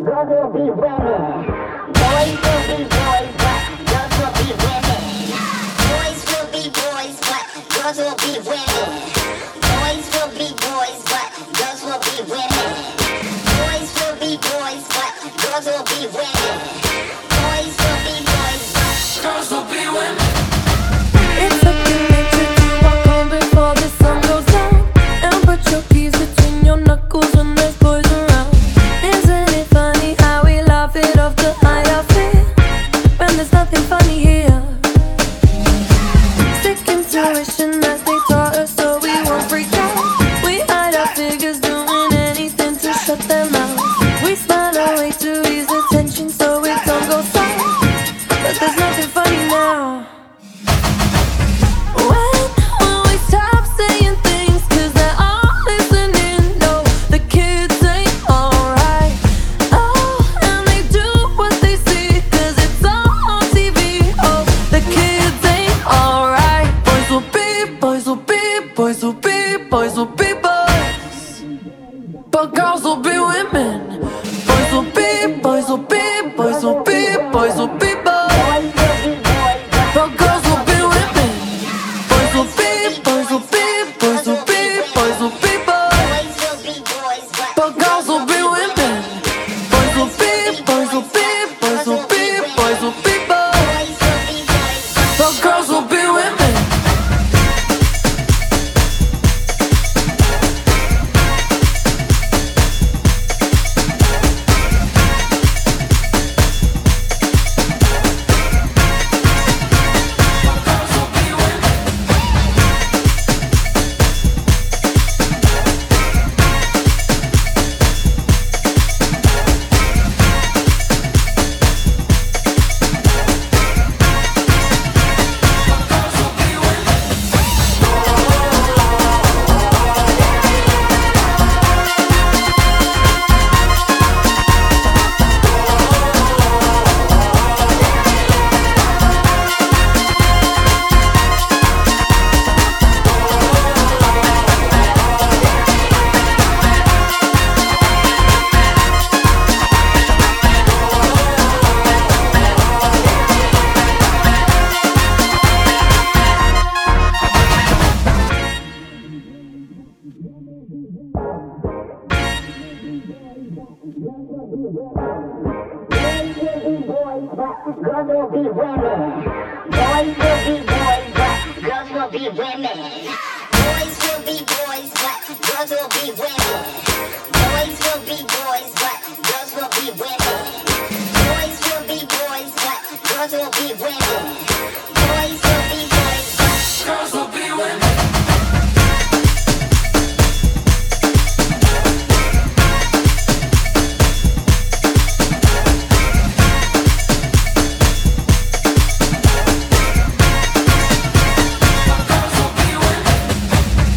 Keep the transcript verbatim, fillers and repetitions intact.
girls will be women. Boys will be boys, but girls will be women. Boys will be boys, but girls will be women. Boys will be boys, but girls will be women. Boys will be boys, but girls will be women. Boys will be boys, but girls will be women. It's second nature to walk home before the sun goes down and put your keys between your knuckles when there's boys around. Isn't it funny how we laugh it off to hide our fear when there's nothing funny here? Sick intuition as they taught us so we won't freak out. We hide our figures doing anything to shut them out. We smile away to ease the tension so it don't go south. But there's nothing funny now. When will we stop saying things? Cause they're all listening. No, the kids ain't alright. Oh, and they do what they see cause it's all on T V. Oh, the kids ain't alright. Boys will be, boys will be, boys will be, boys will be boys. But girls will be women. Boys will be, boys will be, boys will be, boys will be boys. But girls will be women. Boys will be, boys will be, boys will be, boys will be boys. But girls will be women. Boys will be, boys will be, boys will be, boys will be boys. But girls will be women. Girls will be women. Boys will be boys, but girls will be women. Boys will be boys, but girls will be women.